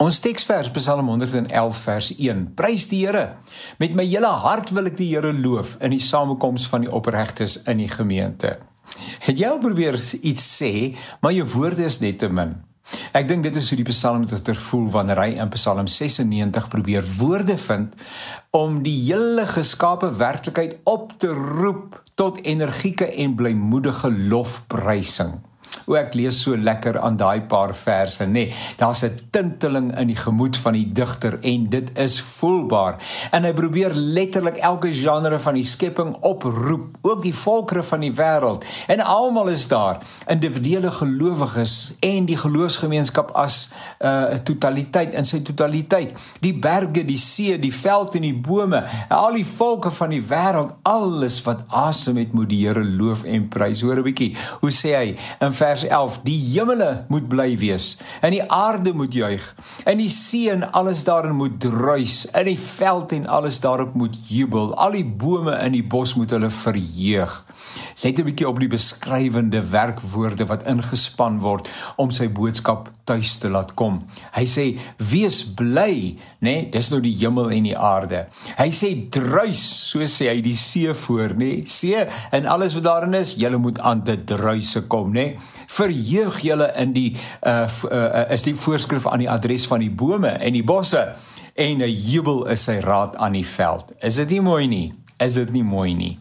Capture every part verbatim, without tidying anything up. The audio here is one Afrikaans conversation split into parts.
Ons teksvers Psalm honderd elf vers een. Prys die Here. Met my hele hart wil ek die Here loof in die samekoms van die opregtes in die gemeente. Het jy al probeer iets sê, maar jou woorde is net te min? Ek dink dit is hoe die psalmdigter voel wanneer hy in Psalm sesennegentig probeer woorde vind om die hele geskape werklikheid op te roep tot energieke en blymoedige lofprysing. O, ek lees so lekker aan daai paar verse, nee, daar's 'n tinteling in die gemoed van die digter en dit is voelbaar. En hy probeer letterlik elke genre van die skepping oproep, ook die volkere van die wêreld. En almal is daar, individuele gelowiges en die geloofsgemeenskap as uh, totaliteit, in sy totaliteit. Die berge, die see, die veld en die bome, al die volke van die wêreld, alles wat asem het, moet die Here loof en prys. Hoor 'n bietjie, hoe sê hy in vers elf, die hemele moet bly wees, en die aarde moet juig, en die see en alles daarin moet druis, en die veld en alles daarop moet jubel, al die bome in die bos moet hulle verheug. Let 'n bietjie op die beskrywende werkwoorde wat ingespan word om sy boodskap tuis te laat kom. Hy sê, wees bly, nee, dis nou die hemel en die aarde. Hy sê druis, so sê hy die see voor, nee, see en alles wat daarin is, julle moet aan dit druise kom, nee. Verheug julle in die, uh, uh, is die voorskrif aan die adres van die bome en die bosse, en 'n jubel is sy raad aan die veld. Is dit nie mooi nie? Is dit nie mooi nie?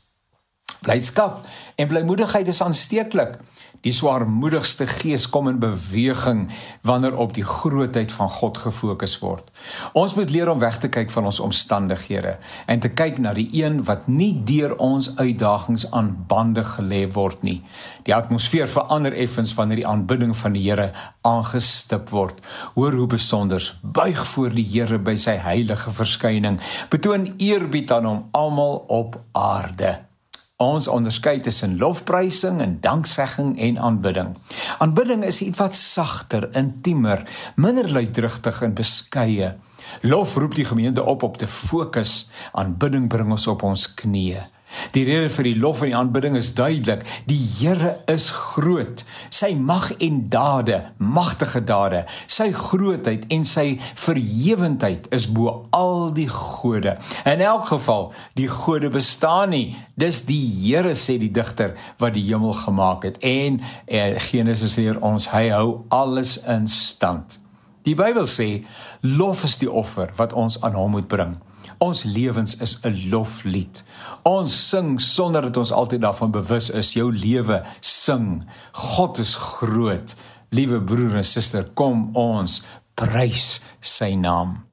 Blydskap en blymoedigheid is aansteeklik. Die swaarmoedigste gees kom in beweging wanneer op die grootheid van God gefokus word. Ons moet leer om weg te kyk van ons omstandighede en te kyk na die een wat nie deur ons uitdagings aan bande gelê word nie. Die atmosfeer verander effens wanneer die aanbidding van die Here aangestip word. Hoor hoe besonders, buig voor die Here by sy heilige verskyning, betoon eerbied aan hom almal op aarde. Ons onderskei tussen lofprysing en danksegging en aanbidding. Aanbidding is iets wat sagter, intiemer, minder luidrugtig en beskeie. Lof roep die gemeente op op te fokus. Aanbidding bring ons op ons knieë. Die rede vir die lof en die aanbidding is duidelik. Die Here is groot. Sy mag en dade, magtige dade, sy grootheid en sy verhewendheid is bo al die gode. In elk geval, die gode bestaan nie. Dis die Here, sê die digter, wat die hemel gemaak het. En eh, Genesis leer ons, hy hou alles in stand. Die Bybel sê, lof is die offer wat ons aan hom moet bring. Ons lewens is 'n loflied. Ons sing sonder dat ons altyd daarvan bewus is. Jou lewe sing. God is groot. Liewe broer en suster, kom ons prys sy naam.